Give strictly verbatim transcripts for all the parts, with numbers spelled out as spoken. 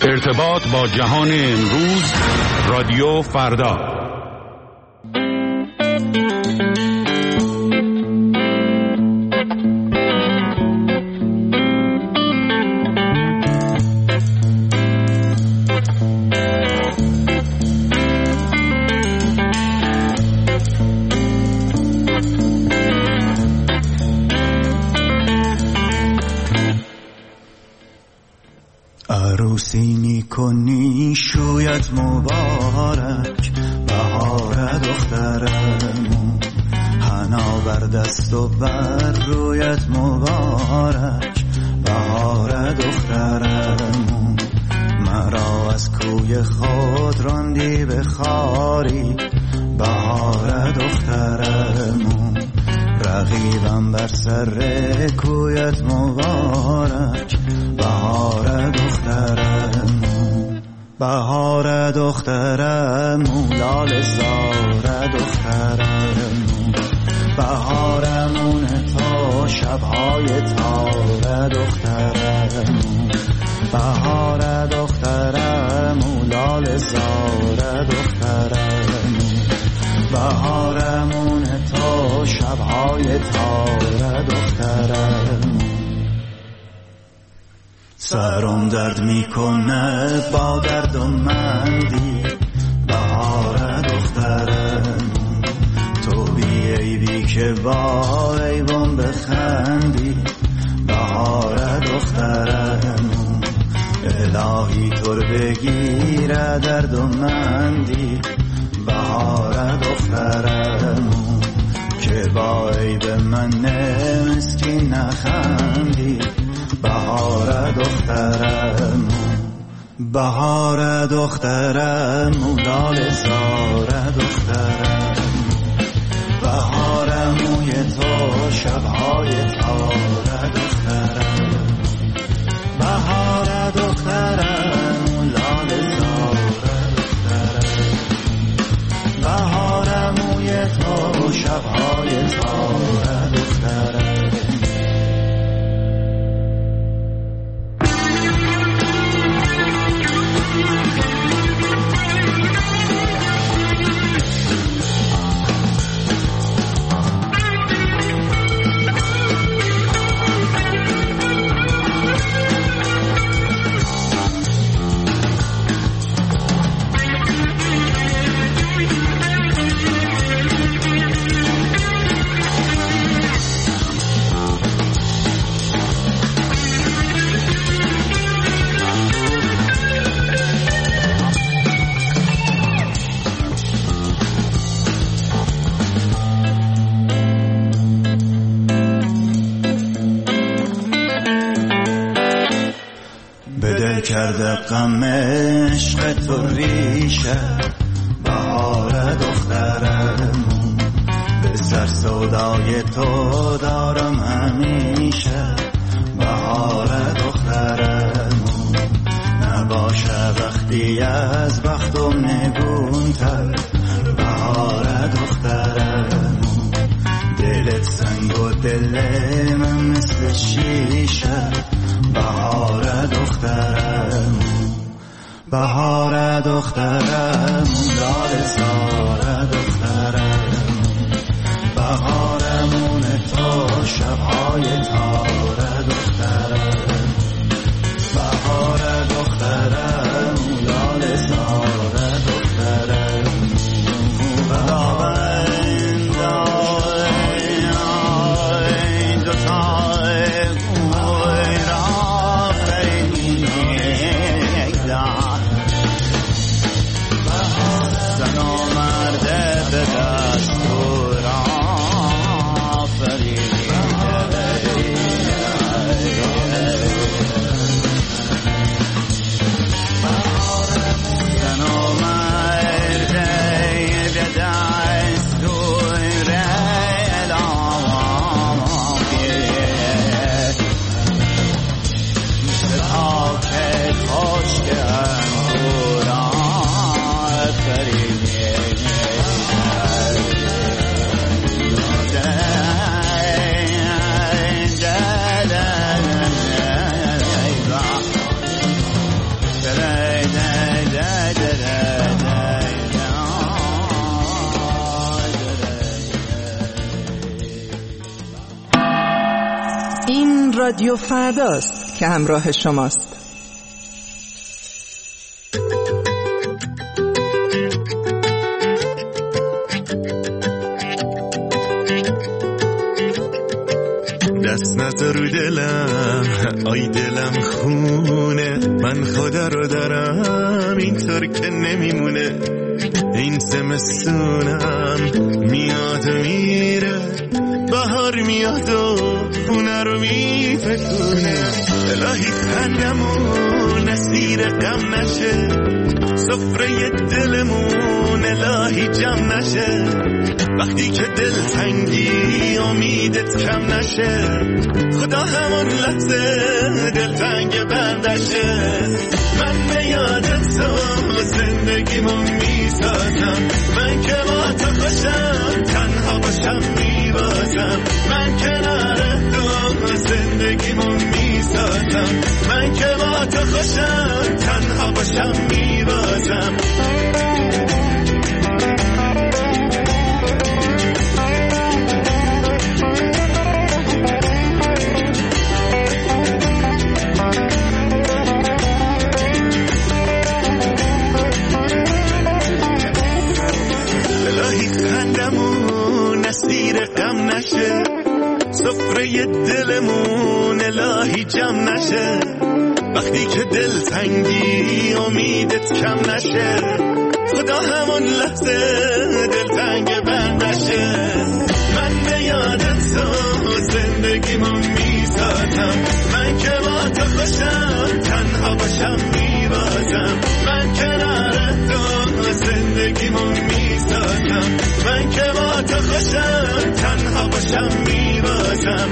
ارتباط با جهان امروز، رادیو فردا. عروسی میکنی شویت مبارک، بهار دخترمون، حنا بر دست و بر رویت مبارک، بهار دخترمون. مرا از کوی خود راندی به خاری، بهار دخترمون. رقیبم بر سر کویت مبارک، بهار دخترمون. بهار دخترمون، لال زار دخترمون. بهارمون تا شبهای تار دخترمون. بهار دخترمون، لال زار دخترمون. بهارمون تا شبهای تار دخترمون. سرم درد میکنه با درد و مندی، بهار دخترمون. تو بی عیبی که با عیبم بخندی، بهار دخترمون. الهی تو رو بگیره درد و مندی، بهار دخترمون. که با عیب من مسکین نخندی، بهار دخترمون. بهار دخترمون، لال زار دخترمون. بهارموی تو شبهای تار دخترمون. بهار دخترمون، لال زار دخترمون. بهارموی تو شبهای تار دخترمون. کرده غم عشق تو ریشه، بهار دخترمون. به سر سودای تو دارم همیشه، بهار دخترمون. نباشه وقتی از بختم نگونتر، بهار دخترمون. دلت سنگ و دل من مثل شیشه، بهار دخترمون. بهار دخترمون، لال زار دخترمون. بهارمون تا شبهای تار دخترمون. بهار دخترمون، لال زار دخترمون. زن و مرد رادیو فرداست که همراه شماست. دست نذار دلم، آی دلم خونه، من خدا رو دارم اینطور که نمیمونه. این زمستونم میاد و میره، بهار میاد و خونه رو میفکونه. الهی خندمون اسیر غم نشه، سفره دلمون الهی جمع نشه. وقتی که دل تنگی امیدت کم نشه، خدا همون لحظه دل تنگ بندشه. من به یادت تو زندگیمو میسازم، من که با تو خوشم تنها باشم میبازم. من کنار تو زندگیمو میسازم، من که با تو خوشم تنها باشم میبازم. خندمون اسیر غم نشه، سفره دلمون الهی جمع نشه. وقتی که دل تنگی امیدت کم نشه، خدا همون لحظه دل تنگ بندشه. من به یادت تو زندگیمو میسازم، من که با تو خوشم تنها باشم میبازم. من کنار تو زندگیمو میسازم، من که با تو خوشم تنها باشم میبازم.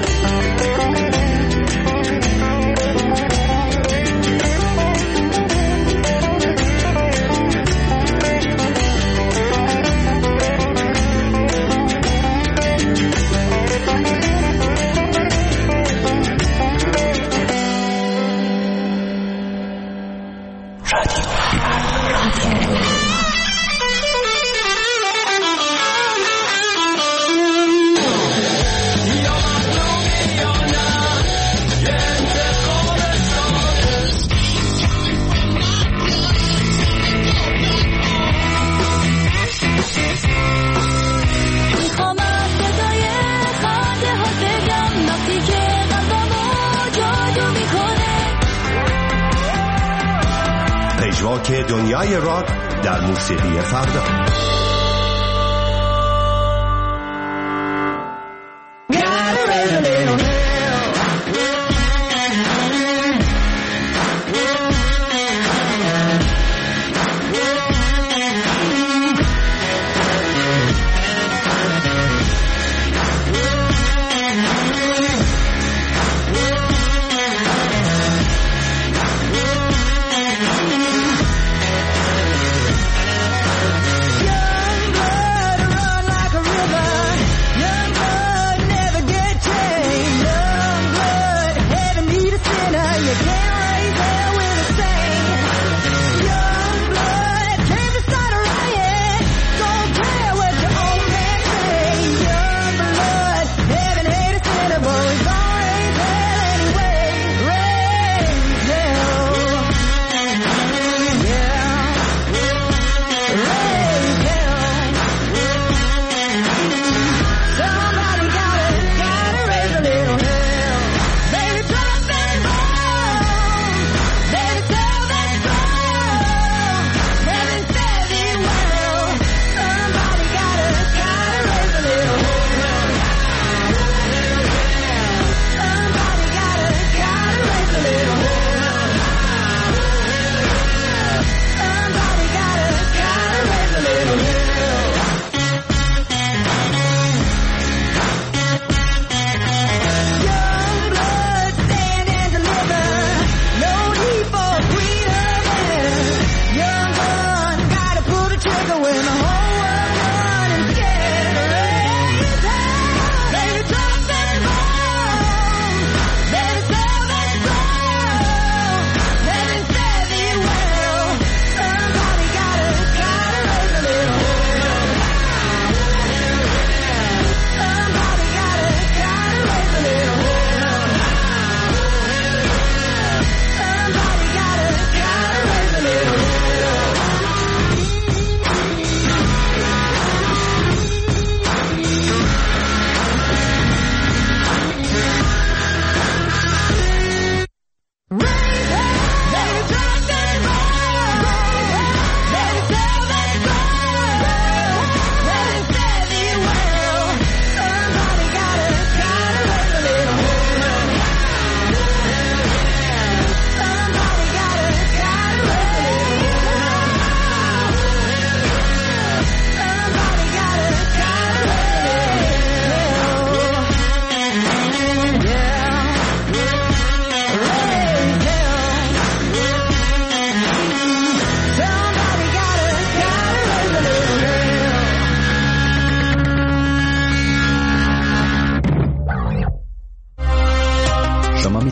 که دنیای راک در موسیقی فردا. Yeah.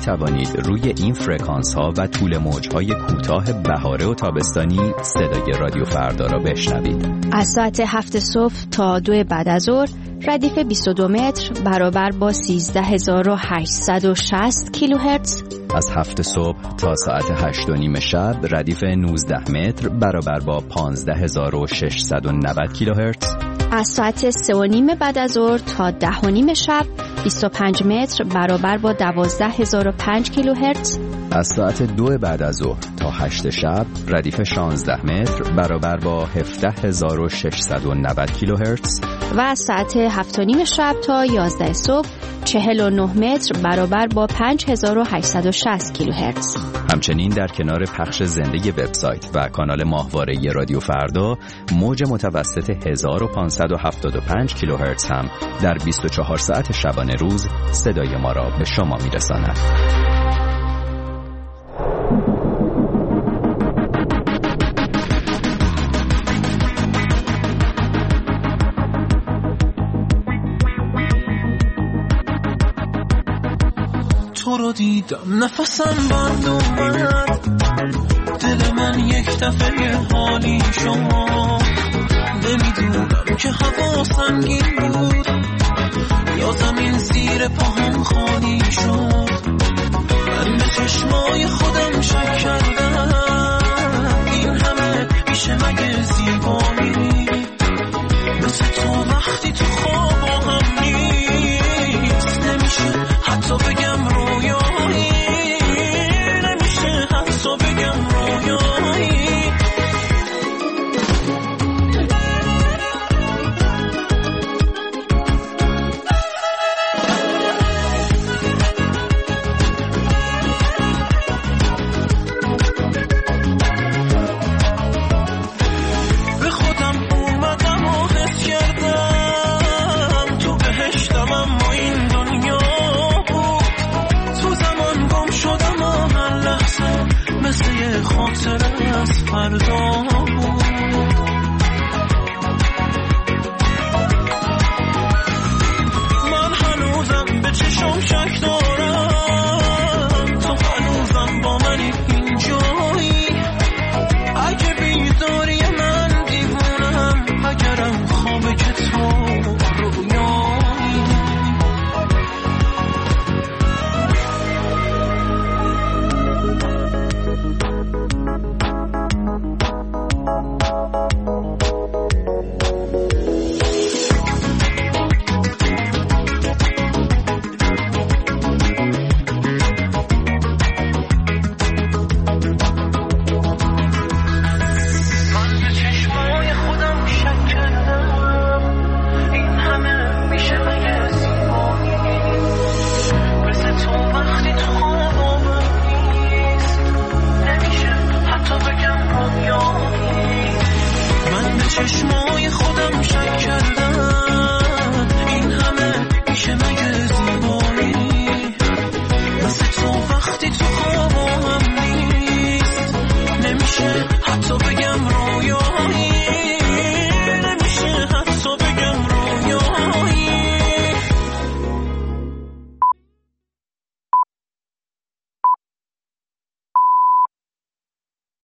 توانید روی این فرکانس ها و طول موج های کوتاه بهاره و تابستانی صدای رادیو فردا را بشنوید. از ساعت هفت صبح تا دو بعد از ظهر ردیف بیست و دو متر برابر با سیزده هزار و هشتصد و شصت کیلوهرتز. از هفت صبح تا ساعت هشت و نیم شب ردیف نوزده متر برابر با پانزده هزار و ششصد و نود کیلوهرتز. از ساعت سه و نیم بعد از ظهر تا ده و نیم شب بیست و پنج متر برابر با دوازده هزار و پنج کیلوهرتز. از ساعت دو بعد از ظهر تا هشت شب ردیف شانزده متر برابر با هفده هزار و ششصد و نود کیلوهرتز. و از ساعت هفت و نیم شب تا یازده صبح چهل و نه متر برابر با پنج هزار و هشتصد و شصت کیلوهرتز. همچنین در کنار پخش زنده وبسایت و کانال ماهواره رادیو فردا، موج متوسط هزار و پانصد و هفتاد و پنج کیلوهرتز هم در بیست و چهار ساعت شبانه روز صدای ما را به شما میرساند. تو رو دیدم نفسم بند اومد، دل من یک دفعه حالی شما. نمیدونم که هوا سنگین بود یا زمین زیر پاهم خالی شد. من به چشمای خودم شک کردم این همه میشه مگه زیبایی؟ مثل تو وقتی تو خواب هم نیست نمیشه حتی بگم رویایی، نمیشه حتی بگم رویایی. به خودم اومدم و حس کردم تو بهشتم اما این دنیا بود. تو زمان گم شدم و هر لحظه مثل یه خاطره از فردا بود.